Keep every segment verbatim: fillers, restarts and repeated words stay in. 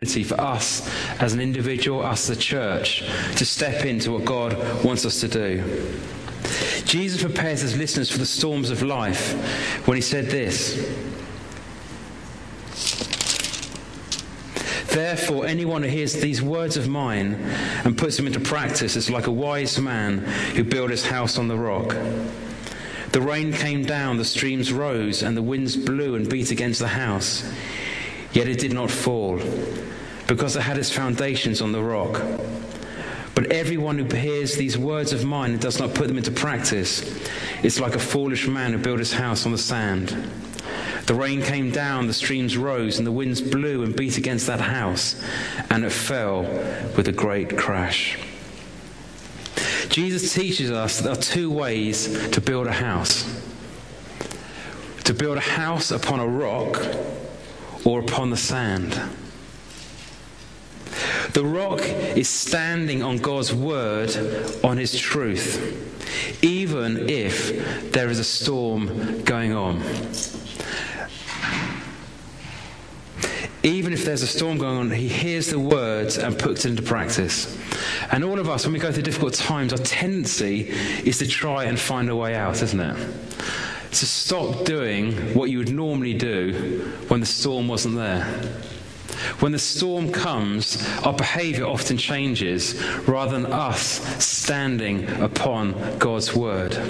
for us as an individual, us as a church, to step into what God wants us to do. Jesus prepares his listeners for the storms of life when he said this: "Therefore, anyone who hears these words of mine and puts them into practice is like a wise man who built his house on the rock. The rain came down, the streams rose, and the winds blew and beat against the house. Yet it did not fall, because it had its foundations on the rock. But everyone who hears these words of mine and does not put them into practice is like a foolish man who built his house on the sand. The rain came down, the streams rose, and the winds blew and beat against that house, and it fell with a great crash." Jesus teaches us there are two ways to build a house. To build a house upon a rock or upon the sand. The rock is standing on God's word, on his truth, even if there is a storm going on. Even if there's a storm going on, he hears the words and puts it into practice. And all of us, when we go through difficult times, our tendency is to try and find a way out, isn't it? To stop doing what you would normally do when the storm wasn't there. When the storm comes, our behaviour often changes rather than us standing upon God's word.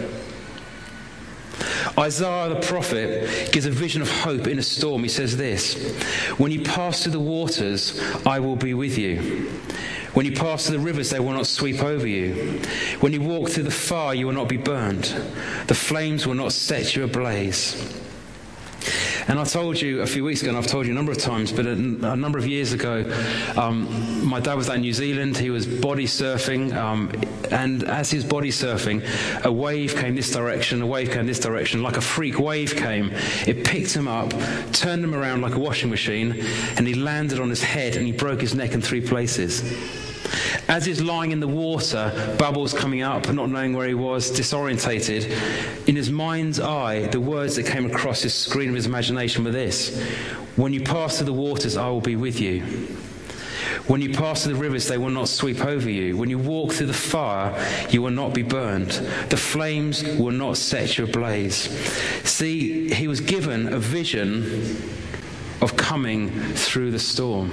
Isaiah the prophet gives a vision of hope in a storm. He says this: "When you pass through the waters, I will be with you. When you pass through the rivers, they will not sweep over you. When you walk through the fire, you will not be burned. The flames will not set you ablaze." And I told you a few weeks ago, and I've told you a number of times, but a, a number of years ago, um, my dad was out in New Zealand. He was body surfing, um, and as he was body surfing, a wave came this direction, a wave came this direction, like a freak wave came. It picked him up, turned him around like a washing machine, and he landed on his head, and he broke his neck in three places. As he's lying in the water, bubbles coming up, not knowing where he was, disorientated, in his mind's eye, the words that came across his screen of his imagination were this: "When you pass through the waters, I will be with you. When you pass through the rivers, they will not sweep over you. When you walk through the fire, you will not be burned. The flames will not set you ablaze." See, he was given a vision of coming through the storm.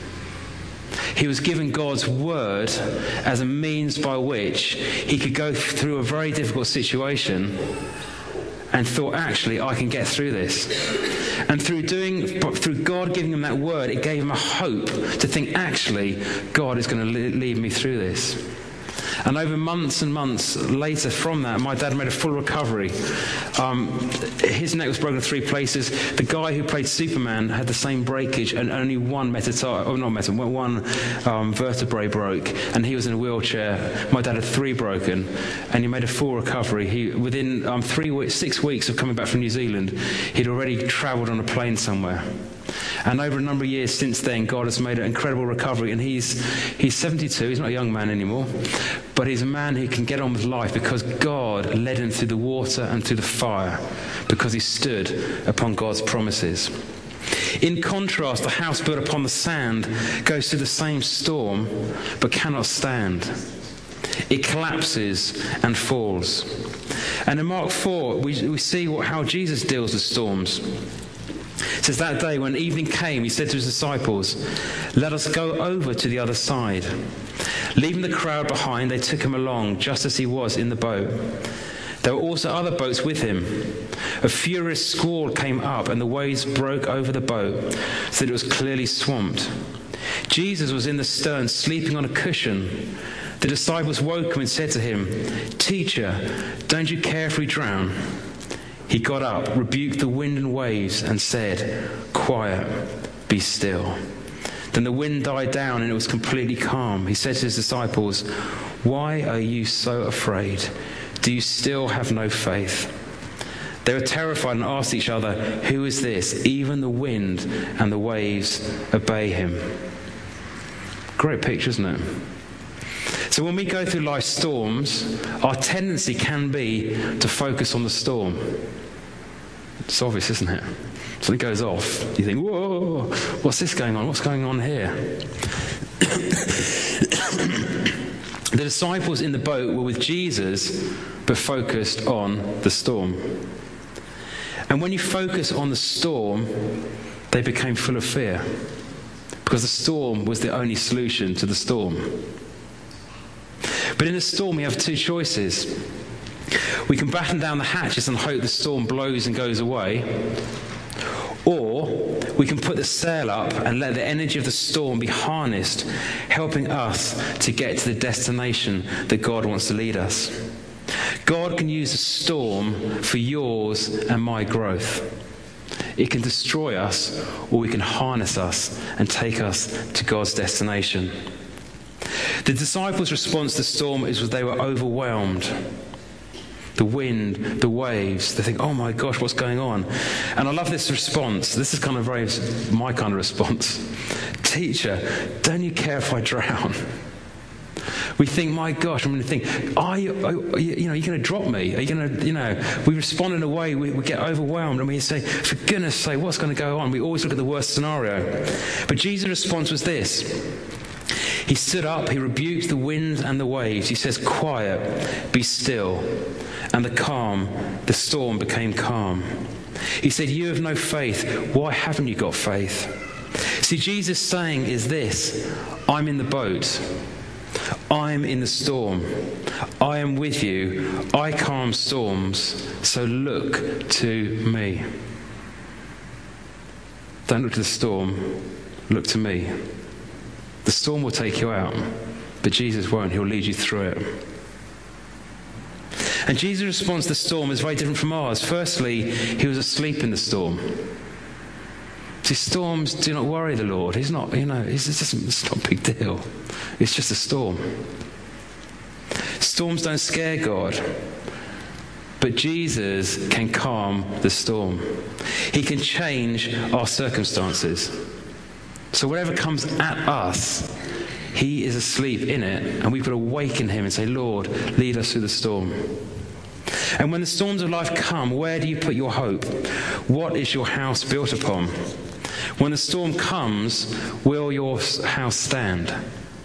He was given God's word as a means by which he could go through a very difficult situation and thought, actually, I can get through this. And through doing, through God giving him that word, it gave him a hope to think, actually, God is going to lead me through this. And over months and months later from that, my dad made a full recovery. Um, his neck was broken in three places. The guy who played Superman had the same breakage, and only one metatar- oh, not metatar- one um, vertebrae broke, and he was in a wheelchair. My dad had three broken, and he made a full recovery. He, within um, three weeks, six weeks of coming back from New Zealand, he'd already travelled on a plane somewhere. And over a number of years since then, God has made an incredible recovery. And he's he's seventy-two. He's not a young man anymore. But he's a man who can get on with life because God led him through the water and through the fire, because he stood upon God's promises. In contrast, the house built upon the sand goes through the same storm, but cannot stand. It collapses and falls. And in Mark four, we, we see what, how Jesus deals with storms. It says, "That day when evening came, he said to his disciples, 'Let us go over to the other side.' Leaving the crowd behind, they took him along, just as he was in the boat. There were also other boats with him. A furious squall came up, and the waves broke over the boat, so that it was clearly swamped. Jesus was in the stern, sleeping on a cushion. The disciples woke him and said to him, 'Teacher, don't you care if we drown?' He got up, rebuked the wind and waves, and said, 'Quiet, be still.' Then the wind died down, and it was completely calm. He said to his disciples, 'Why are you so afraid? Do you still have no faith?' They were terrified and asked each other, 'Who is this? Even the wind and the waves obey him.'" Great picture, isn't it? So when we go through life's storms, our tendency can be to focus on the storm. It's obvious, isn't it? Something goes off. You think, whoa, what's this going on? What's going on here? The disciples in the boat were with Jesus, but focused on the storm. And when you focus on the storm, they became full of fear, because the storm was the only solution to the storm. But in the storm, we have two choices. We can batten down the hatches and hope the storm blows and goes away, or we can put the sail up and let the energy of the storm be harnessed, helping us to get to the destination that God wants to lead us. God can use a storm for yours and my growth. It can destroy us, or we can harness us and take us to God's destination. The disciples' response to the storm is that they were overwhelmed. The wind, the waves, they think, oh my gosh, what's going on? And I love this response. This is kind of very my kind of response. Teacher, don't you care if I drown? We think, my gosh, I'm going to think, are you, are you, you know, are you going to drop me? Are you going to, you know, we respond in a way, we, we get overwhelmed, and we say, for goodness sake, what's going to go on? We always look at the worst scenario. But Jesus' response was this. He stood up, he rebuked the winds and the waves. He says, quiet, be still. And the calm, the storm became calm. He said, you have no faith. Why haven't you got faith? See, Jesus' saying is this: I'm in the boat. I'm in the storm. I am with you. I calm storms. So look to me. Don't look to the storm. Look to me. The storm will take you out, but Jesus won't. He'll lead you through it. And Jesus' response to the storm is very different from ours. Firstly, he was asleep in the storm. See, storms do not worry the Lord. He's not, you know, it's, just, it's not a big deal. It's just a storm. Storms don't scare God. But Jesus can calm the storm. He can change our circumstances. So whatever comes at us, he is asleep in it, and we've got to awaken him and say, Lord, lead us through the storm. And when the storms of life come, where do you put your hope? What is your house built upon? When the storm comes, will your house stand?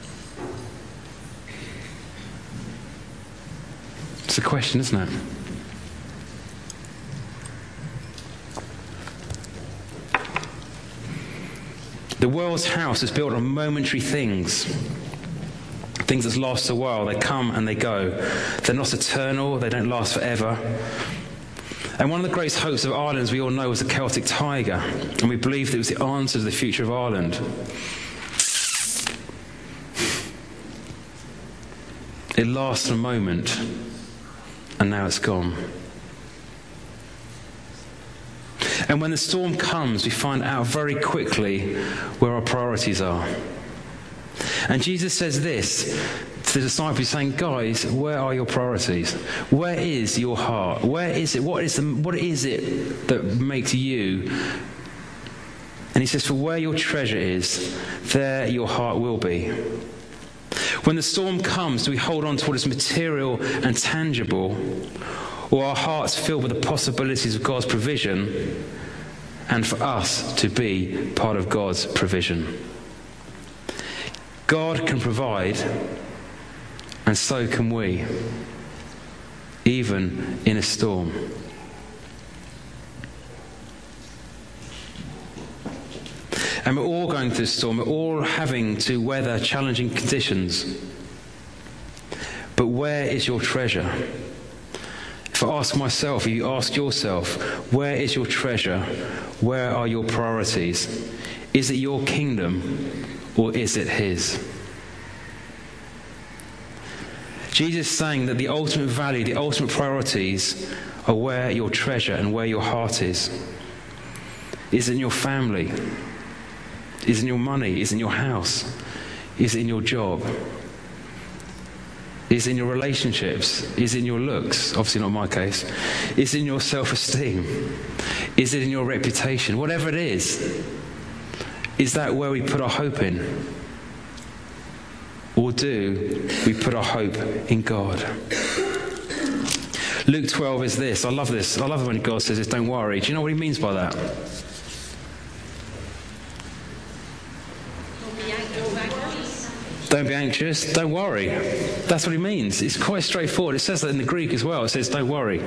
It's a question, isn't it? The world's house is built on momentary things. Things that last a while. They come and they go. They're not eternal. They don't last forever. And one of the greatest hopes of Ireland, as we all know, was the Celtic Tiger. And we believed it was the answer to the future of Ireland. It lasts a moment, and now it's gone. And when the storm comes, we find out very quickly where our priorities are. And Jesus says this to the disciples, saying, guys, where are your priorities? Where is your heart? Where is it? What is, the, what is it that makes you? And he says, for where your treasure is, there your heart will be. When the storm comes, do we hold on to what is material and tangible, or are our hearts filled with the possibilities of God's provision, and for us to be part of God's provision? God can provide, and so can we, even in a storm. And we're all going through a storm. We're all having to weather challenging conditions. But where is your treasure? If I ask myself, if you ask yourself, where is your treasure? Where are your priorities? Is it your kingdom, or is it his? Jesus is saying that the ultimate value, the ultimate priorities are where your treasure and where your heart is. Is it in your family? Is it in your money? Is it in your house? Is it in your job? Is it in your relationships? Is it in your looks? Obviously not my case. Is it in your self-esteem? Is it in your reputation? Whatever it is, is that where we put our hope in? Or do we put our hope in God? Luke twelve is this. I love this. I love it when God says this, don't worry. Do you know what he means by that? Don't be anxious. Don't worry. That's what he means. It's quite straightforward. It says that in the Greek as well. It says, don't worry.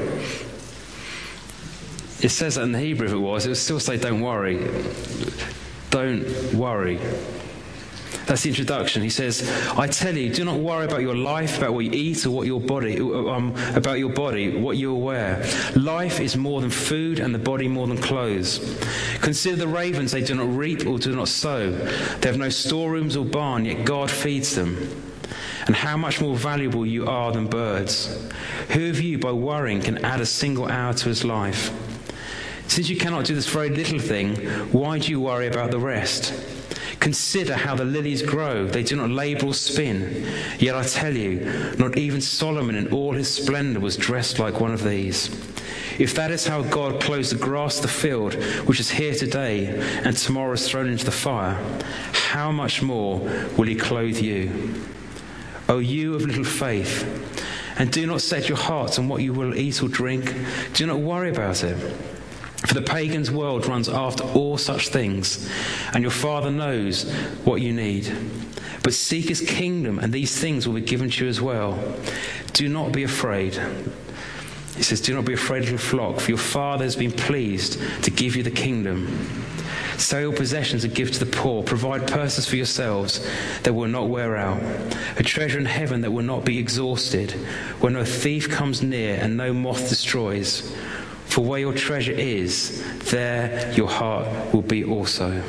It says that in the Hebrew if it was. It would still say, don't worry. Don't worry. That's the introduction. He says, I tell you, do not worry about your life, about what you eat, or what your body, um, about your body, what you will wear. Life is more than food, and the body more than clothes. Consider the ravens, they do not reap or do not sow. They have no storerooms or barn, yet God feeds them. And how much more valuable you are than birds. Who of you, by worrying, can add a single hour to his life? Since you cannot do this very little thing, why do you worry about the rest? Consider how the lilies grow. They do not labor or spin. Yet I tell you, not even Solomon in all his splendor was dressed like one of these. If that is how God clothes the grass of the field, which is here today and tomorrow is thrown into the fire, how much more will he clothe you? O you of little faith, and do not set your hearts on what you will eat or drink. Do not worry about it. For the pagan's world runs after all such things, and your Father knows what you need. But seek his kingdom, and these things will be given to you as well. Do not be afraid. He says, do not be afraid, little flock, for your Father has been pleased to give you the kingdom. Sell your possessions and give to the poor. Provide purses for yourselves that will not wear out, a treasure in heaven that will not be exhausted, where no thief comes near and no moth destroys. For where your treasure is, there your heart will be also.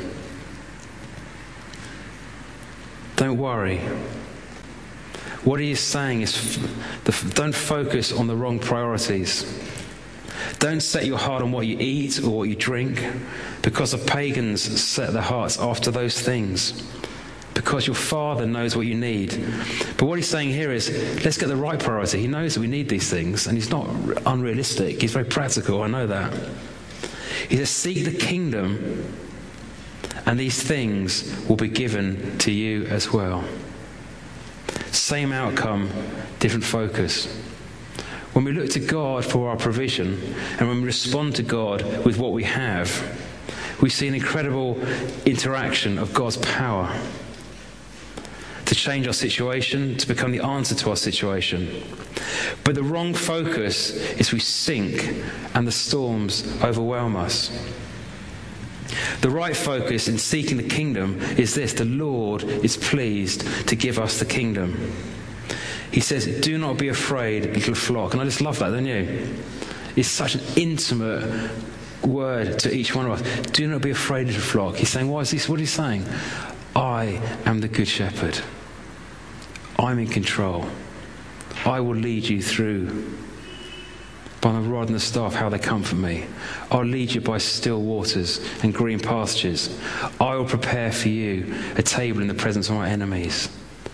Don't worry. What he is saying is, don't focus on the wrong priorities. Don't set your heart on what you eat or what you drink, because the pagans set their hearts after those things. Because your Father knows what you need. But what he's saying here is, let's get the right priority. He knows that we need these things, and he's not unrealistic. He's very practical, I know that. He says, seek the kingdom, and these things will be given to you as well. Same outcome, different focus. When we look to God for our provision, and when we respond to God with what we have, we see an incredible interaction of God's power to change our situation, to become the answer to our situation. But the wrong focus is we sink and the storms overwhelm us. The right focus in seeking the kingdom is this: the Lord is pleased to give us the kingdom. He says, do not be afraid, little flock. And I just love that, don't you? It's such an intimate word to each one of us. Do not be afraid, little flock. He's saying, why is this? What is he saying? I am the good shepherd. I'm in control. I will lead you through by my rod and the staff, how they comfort me. I'll lead you by still waters and green pastures. I will prepare for you a table in the presence of my enemies.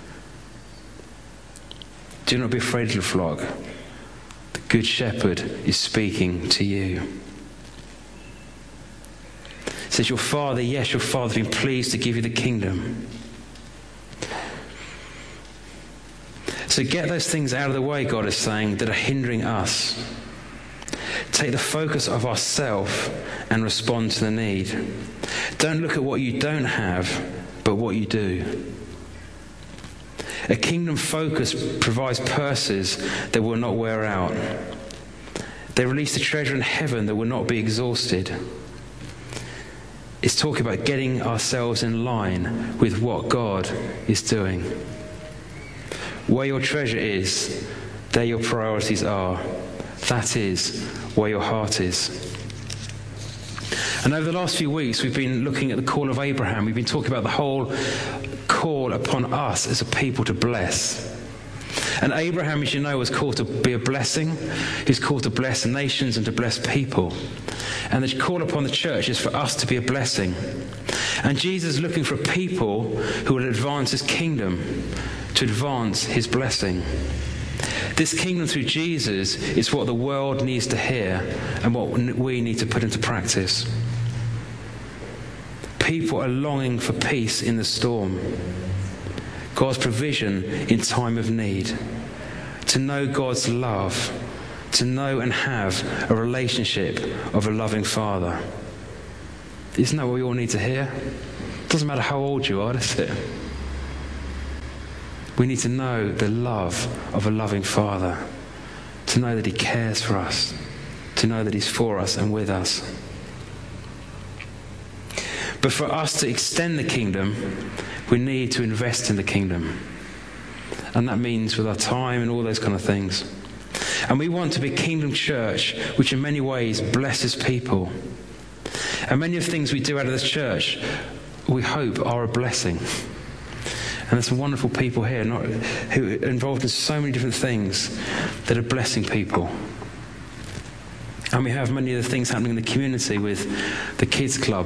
Do not be afraid, little flock. The good shepherd is speaking to you. It says, your Father, yes, your Father has been pleased to give you the kingdom. So get those things out of the way, God is saying, that are hindering us. Take the focus of ourself and respond to the need. Don't look at what you don't have, but what you do. A kingdom focus provides purses that will not wear out. They release the treasure in heaven that will not be exhausted. It's talking about getting ourselves in line with what God is doing. Where your treasure is, there your priorities are. That is where your heart is. And over the last few weeks, we've been looking at the call of Abraham. We've been talking about the whole call upon us as a people to bless. And Abraham, as you know, was called to be a blessing. He's called to bless nations and to bless people. And the call upon the church is for us to be a blessing. And Jesus is looking for people who will advance his kingdom, to advance his blessing. This kingdom through Jesus is what the world needs to hear and what we need to put into practice. People are longing for peace in the storm, God's provision in time of need, to know God's love, to know and have a relationship of a loving Father. Isn't that what we all need to hear? It doesn't matter how old you are, does it? We need to know the love of a loving Father, to know that he cares for us, to know that he's for us and with us. But for us to extend the kingdom, we need to invest in the kingdom. And that means with our time and all those kind of things. And we want to be a kingdom church which in many ways blesses people. And many of the things we do out of this church, we hope, are a blessing. And there's some wonderful people here not, who are involved in so many different things that are blessing people. And we have many of the things happening in the community with the kids club,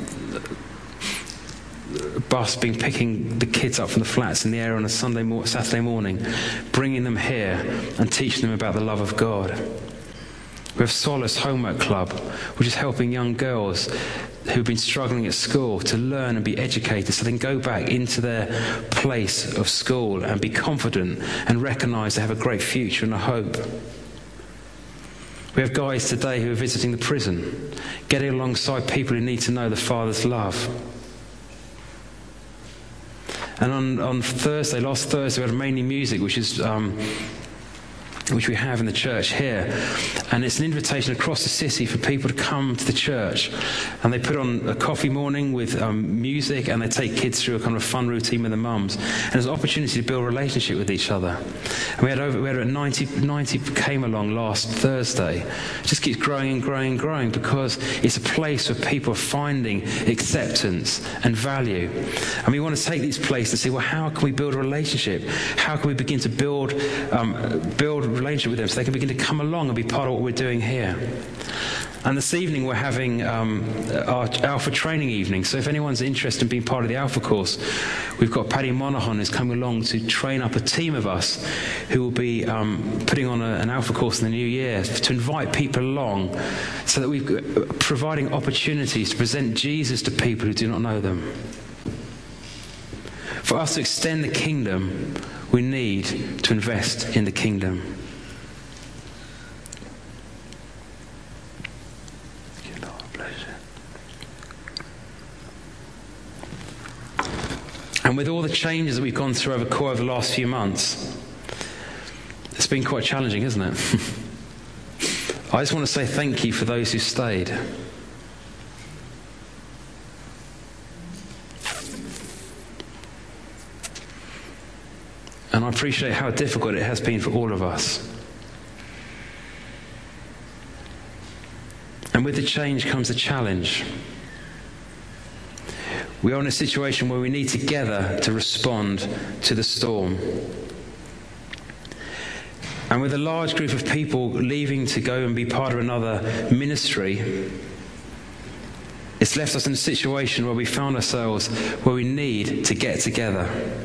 bus being picking the kids up from the flats in the area on a Sunday mo- Saturday morning, bringing them here and teaching them about the love of God. We have Solace Homework Club, which is helping young girls who've been struggling at school to learn and be educated so they can go back into their place of school and be confident and recognise they have a great future and a hope. We have guys today who are visiting the prison, getting alongside people who need to know the Father's love. And on, on Thursday, last Thursday, we had mainly music, which is um, which we have in the church here. And it's an invitation across the city for people to come to the church. And they put on a coffee morning with um, music, and they take kids through a kind of fun routine with the mums. And there's an opportunity to build a relationship with each other. And we had over we had ninety, ninety came along last Thursday. It just keeps growing and growing and growing because it's a place where people are finding acceptance and value. And we want to take these places and say, well, how can we build a relationship? How can we begin to build um, build a relationship with them so they can begin to come along and be part of what we're doing here? And this evening we're having um, our Alpha training evening. So if anyone's interested in being part of the Alpha course, we've got Paddy Monaghan who's coming along to train up a team of us who will be um, putting on a, an Alpha course in the new year to invite people along so that we're providing opportunities to present Jesus to people who do not know them. For us to extend the kingdom, we need to invest in the kingdom. And with all the changes that we've gone through over core over the last few months, it's been quite challenging, isn't it? I just want to say thank you for those who stayed. And I appreciate how difficult it has been for all of us. And with the change comes the challenge. We are in a situation where we need together to respond to the storm. And with a large group of people leaving to go and be part of another ministry, it's left us in a situation where we found ourselves where we need to get together.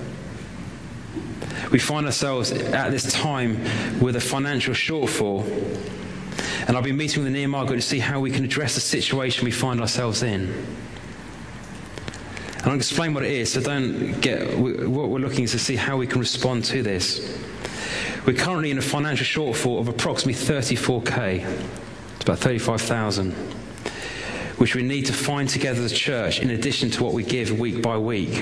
We find ourselves at this time with a financial shortfall. And I've been meeting with the Nehemiah group to see how we can address the situation we find ourselves in. And I'll explain what it is, so don't get... What we're looking is to see how we can respond to this. We're currently in a financial shortfall of approximately thirty-four K. It's about thirty-five thousand, which we need to find together as a church in addition to what we give week by week.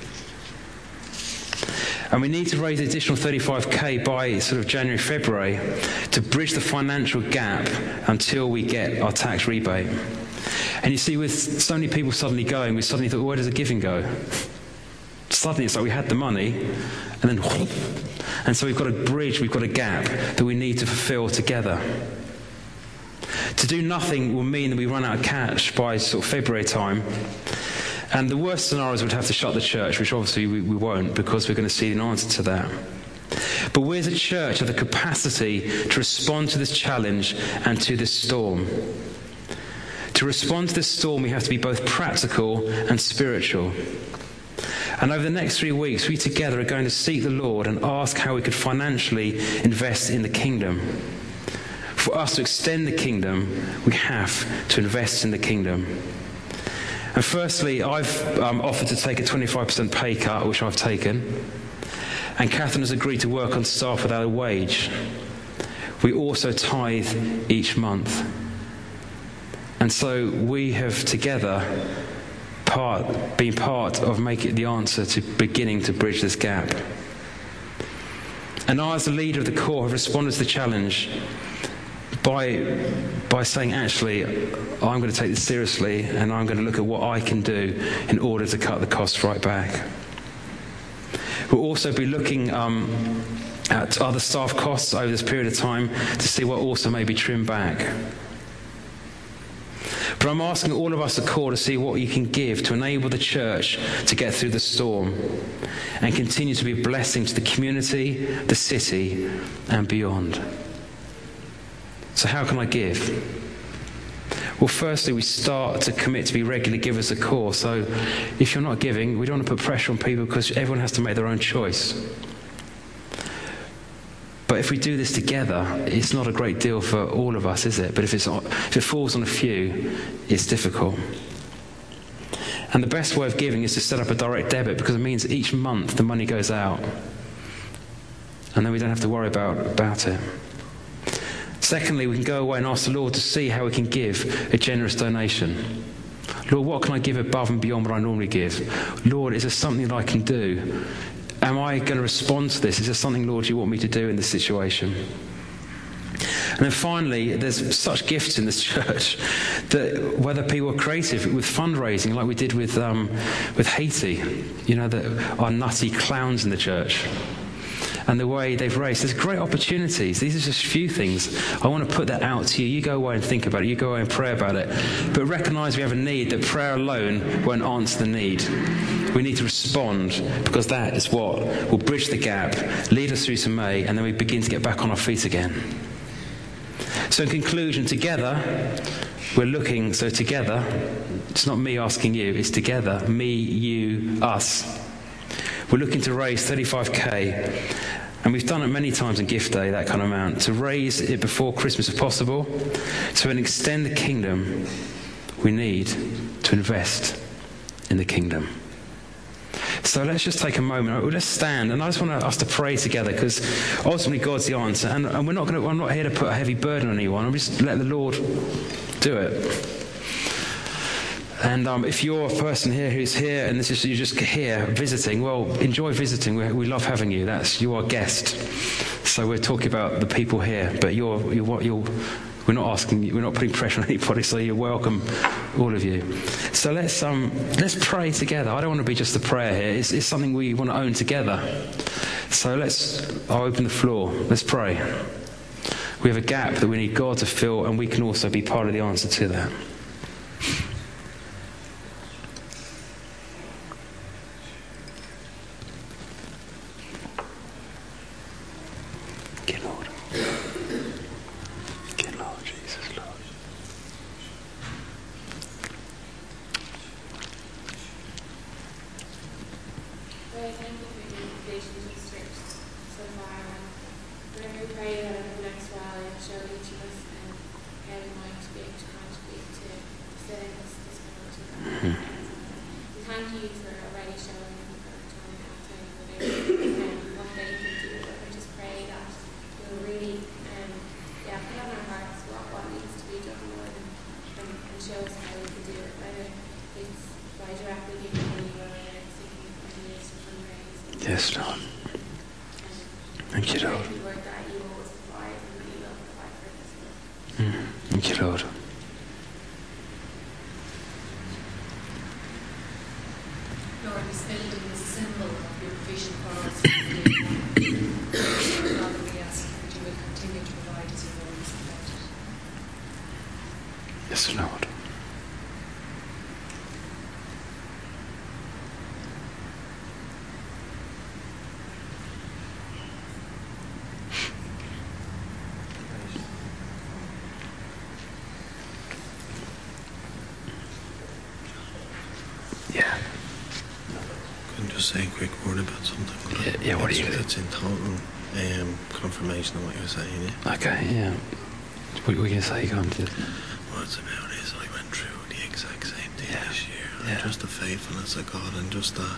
And we need to raise an additional thirty-five K by sort of January, February to bridge the financial gap until we get our tax rebate. And you see, with so many people suddenly going, we suddenly thought, well, where does the giving go? Suddenly it's like we had the money, and then whoop. And so we've got a bridge, we've got a gap that we need to fulfill together. To do nothing will mean that we run out of cash by sort of February time. And the worst scenarios would have to shut the church, which obviously we, we won't, because we're going to see an answer to that. But we as a church have the capacity to respond to this challenge and to this storm. To respond to this storm, we have to be both practical and spiritual. And over the next three weeks, we together are going to seek the Lord and ask how we could financially invest in the kingdom. For us to extend the kingdom, we have to invest in the kingdom. And firstly, I've um, offered to take a twenty-five percent pay cut, which I've taken. And Catherine has agreed to work on staff without a wage, we also tithe each month. And so we have together part, been part of making the answer to beginning to bridge this gap. And I, as the leader of the core, have responded to the challenge by, by saying, actually, I'm going to take this seriously and I'm going to look at what I can do in order to cut the costs right back. We'll also be looking um, at other staff costs over this period of time to see what also may be trimmed back. But I'm asking all of us at Core to see what you can give to enable the church to get through the storm and continue to be a blessing to the community, the city, and beyond. So how can I give? Well, firstly, we start to commit to be regular givers at Core. So if you're not giving, we don't want to put pressure on people because everyone has to make their own choice. But if we do this together, it's not a great deal for all of us, is it? But if, it's, if it falls on a few, it's difficult. And the best way of giving is to set up a direct debit, because it means each month the money goes out. And then we don't have to worry about, about it. Secondly, we can go away and ask the Lord to see how we can give a generous donation. Lord, what can I give above and beyond what I normally give? Lord, is there something that I can do? Am I going to respond to this? Is there something, Lord, you want me to do in this situation? And then finally, there's such gifts in this church that whether people are creative with fundraising, like we did with um, with Haiti, you know, the, our nutty clowns in the church, and the way they've raised, there's great opportunities. These are just a few things. I want to put that out to you. You go away and think about it. You go away and pray about it. But recognise we have a need, that prayer alone won't answer the need. We need to respond, because that is what will bridge the gap, lead us through to May, and then we begin to get back on our feet again. So in conclusion, together, we're looking, so together, it's not me asking you, it's together, me, you, us. We're looking to raise thirty-five K, and we've done it many times in Gift Day, that kind of amount, to raise it before Christmas if possible, to extend the kingdom. We need to invest in the kingdom. So let's just take a moment. Let's stand, and I just want us to pray together, because ultimately God's the answer. And, and we're not going to. I'm not here to put a heavy burden on anyone. I'm just let the Lord do it. And um, if you're a person here who's here, and this is you're just here visiting, well, enjoy visiting. We, we love having you. That's you are a guest. So we're talking about the people here, but you're you're you're. We're not asking you, we're not putting pressure on anybody, so you're welcome, all of you. So let's um, let's pray together. I don't want to be just a prayer here. It's, it's something we want to own together. So let's, I'll open the floor. Let's pray. We have a gap that we need God to fill, and we can also be part of the answer to that. Yes, Lord. Thank you, Lord. Mm, thank you, Lord. Lord, this building is a symbol of your provision for us. Father, we ask that you will continue to provide us with all this. Yes, Lord. Say a quick word about something. Yeah, yeah, what are you going to do? It's in total um, confirmation of what you're saying, yeah? Okay, yeah. What were you going to say? You can't do it. What it's about is I went through the exact same thing Yeah. this year. Yeah. And just the faithfulness of God, and just that.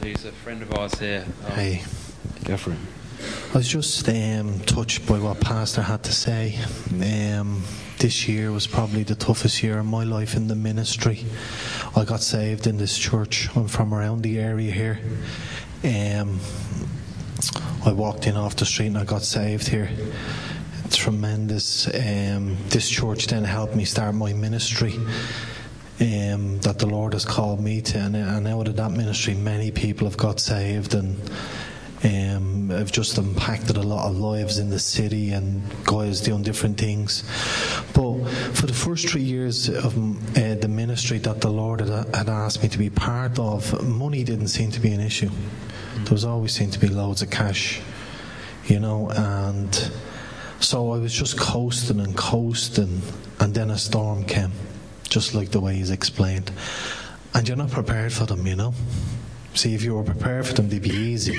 who's a friend of ours here. Um, Hey, go for it. I was just um, touched by what Pastor had to say. Um, this year was probably the toughest year of my life in the ministry. I got saved in this church. I'm from around the area here. Um, I walked in off the street and I got saved here. Tremendous. Um, this church then helped me start my ministry um, that the Lord has called me to, and, and out of that ministry many people have got saved, and um, I've just impacted a lot of lives in the city and guys doing different things. But for the first three years of uh, the ministry that the Lord had, had asked me to be part of, money didn't seem to be an issue. There was always seemed to be loads of cash, you know, and so I was just coasting and coasting, and then a storm came, just like the way he's explained. And you're not prepared for them, you know. See, if you were prepared for them, they'd be easy.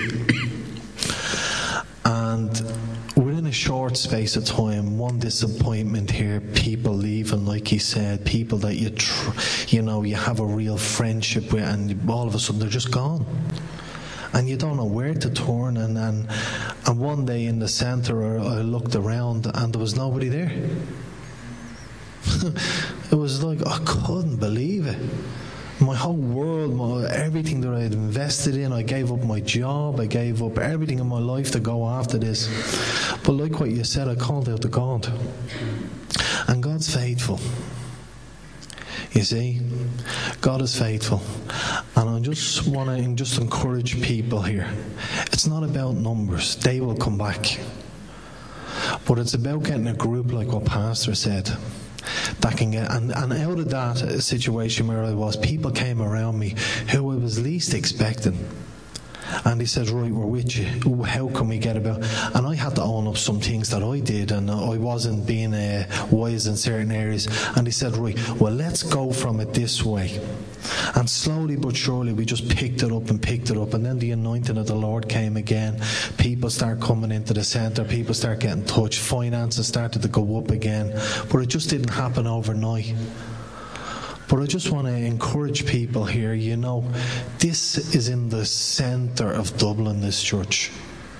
And within a short space of time, one disappointment here, people leaving, like he said, people that you, tr- you know, you have a real friendship with, and all of a sudden they're just gone. And you don't know where to turn, and, and and one day in the centre I looked around and there was nobody there. It was like I couldn't believe it. My whole world, my, everything that I had invested in, I gave up my job, I gave up everything in my life to go after this. But like what you said, I called out to God. And God's faithful. You see, God is faithful. And I just want to just encourage people here. It's not about numbers. They will come back. But it's about getting a group like what Pastor said. That can get, and, and out of that situation where I was, people came around me who I was least expecting. And he said, right, we're with you. How can we get about? And I had to own up some things that I did, and I wasn't being uh, wise in certain areas. And he said, right, well, let's go from it this way. And slowly but surely we just picked it up and picked it up. And then the anointing of the Lord came again. People start coming into the centre. People start getting touched. Finances started to go up again. But it just didn't happen overnight. But I just want to encourage people here, you know, this is in the centre of Dublin, this church.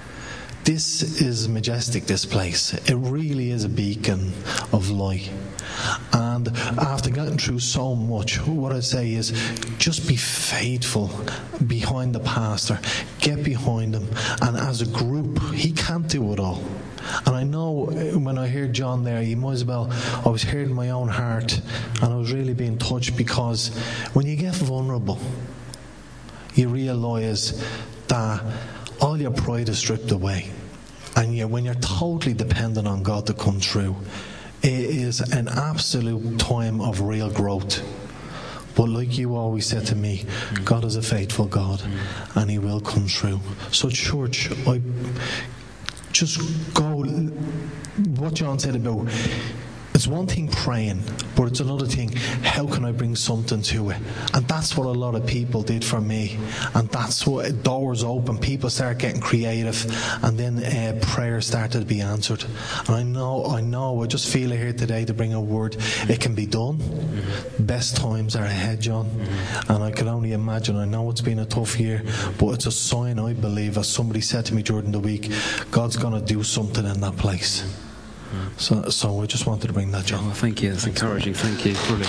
This is majestic, this place. It really is a beacon of light. And after getting through so much, what I say is just be faithful behind the pastor. Get behind him. And as a group, he can't do it all. And I know when I heard John there, you might as well, I was hearing my own heart, and I was really being touched, because when you get vulnerable, you realise that all your pride is stripped away. And you, when you're totally dependent on God to come through, it is an absolute time of real growth. But like you always said to me, God is a faithful God, and he will come through. So church, I just go, what John said about, it's one thing praying, but it's another thing, how can I bring something to it? And that's what a lot of people did for me. And that's what, doors open, people start getting creative, and then uh, prayer started to be answered. And I know, I know, I just feel it here today to bring a word. It can be done. Mm-hmm. Best times are ahead, John. Mm-hmm. And I can only imagine, I know it's been a tough year, but it's a sign, I believe, as somebody said to me during the week, God's going to do something in that place. So, so I just wanted to bring that, John. Oh, thank you. That's Thanks, encouraging. Man. Thank you. Brilliant.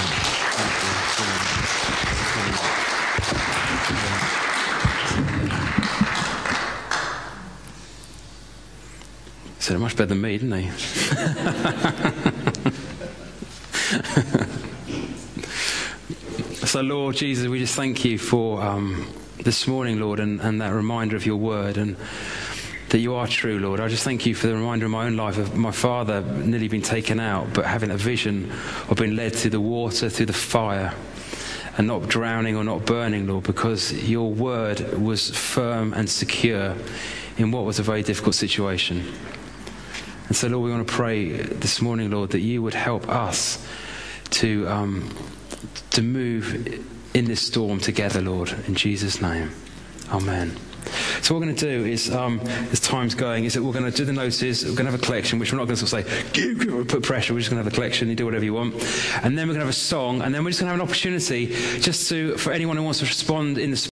Thank you. Said it much better than me, didn't they? So, Lord Jesus, we just thank you for um, this morning, Lord, and, and that reminder of your word, and that you are true, Lord. I just thank you for the reminder in my own life of my father nearly being taken out, but having a vision of being led through the water, through the fire, and not drowning or not burning, Lord, because your word was firm and secure in what was a very difficult situation. And so, Lord, we want to pray this morning, Lord, that you would help us to um, to move in this storm together, Lord, in Jesus' name. Amen. So what we're going to do is, um, as time's going, is that we're going to do the notices, we're going to have a collection, which we're not going to sort of say, give, give, put pressure, we're just going to have a collection, you do whatever you want. And then we're going to have a song, and then we're just going to have an opportunity just to, for anyone who wants to respond in the